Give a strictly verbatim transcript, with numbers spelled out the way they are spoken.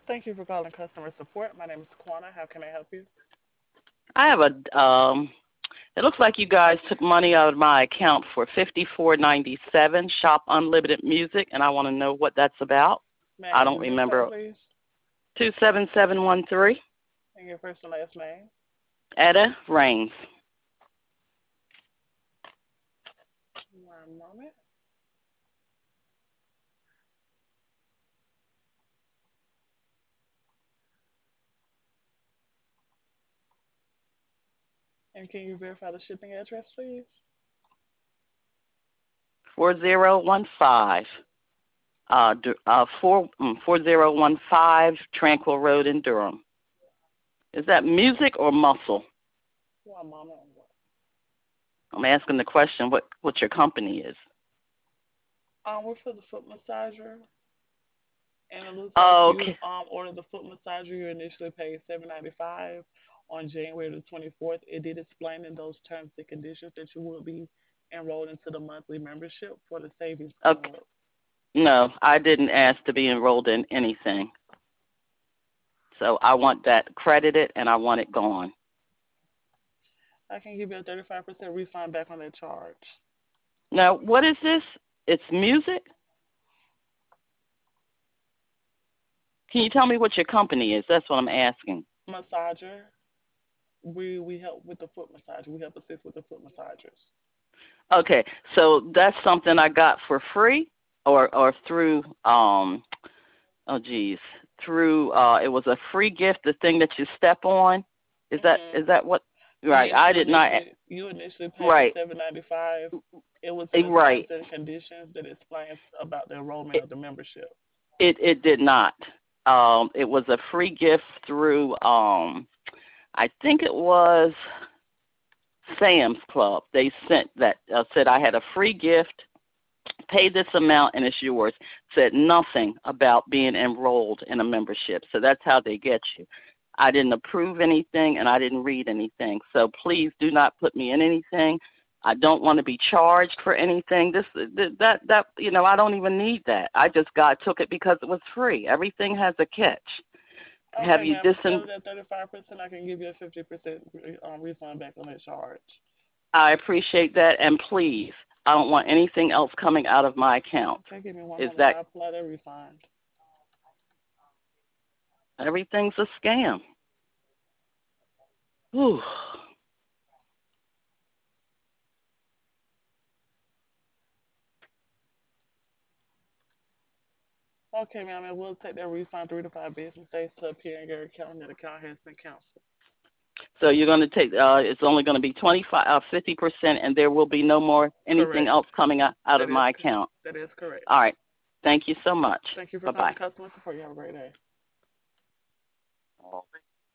Thank you for calling customer support. My name is Kwana. How can I help you? I have a um it looks like you guys took money out of my account for fifty four ninety seven shop unlimited music and I want to know what that's about. May I I have don't your zip code, remember. please? Two seven seven one three. And your first and last name? Etta Rains. One moment. And can you verify the shipping address, please? Four zero one five. Uh, uh, four mm, four zero one five Tranquil Road in Durham. Is that music or muscle? One moment. I'm asking the question. What what your company is? Um, we're for the foot massager, and it looks like Oh, you okay. um ordered the foot massager. You initially paid seven ninety five on January the twenty fourth. It did explain in those terms and conditions that you will be enrolled into the monthly membership for the Savings Okay. Club. No, I didn't ask to be enrolled in anything. So I want that credited and I want it gone. I can give you a thirty-five percent refund back on that charge. Now, what is this? It's music? Can you tell me what your company is? That's what I'm asking. Massager. We we help with the foot massage. We help assist with the foot massagers. Okay, so that's something I got for free or or through um oh geez, through uh it was a free gift, the thing that you step on. Is that hmm is that what right, Yes, I you did not initially you initially paid right, seven ninety five. It was in eh, the right. terms and conditions that explains about the enrollment It of the membership. it, it did not. Um it was a free gift through um I think it was Sam's Club. They sent that uh, said I had a free gift, pay this amount and it's yours. Said nothing about being enrolled in a membership. So that's how they get you. I didn't approve anything and I didn't read anything. So please do not put me in anything. I don't want to be charged for anything. This that that you know I don't even need that. I just got took it because it was free. Everything has a catch. Have Okay, you ma'am. Instead disin? of that thirty-five percent, I can give you a fifty percent um, refund back on that charge. I appreciate that and please, I don't want anything else coming out of my account. Okay, give me one Is moment. that I'll apply that refund. everything's a scam? Whew. Okay, ma'am. It will take that refund three to five business days to appear in your account, and that account has been canceled. So you're going to take, uh, it's only going to be twenty-five, uh, fifty percent, and there will be no more anything Correct. else coming out, out That of is my c- account. that is correct. All right. Thank you so much. Thank you for calling Bye-bye. customer support. You have a great day.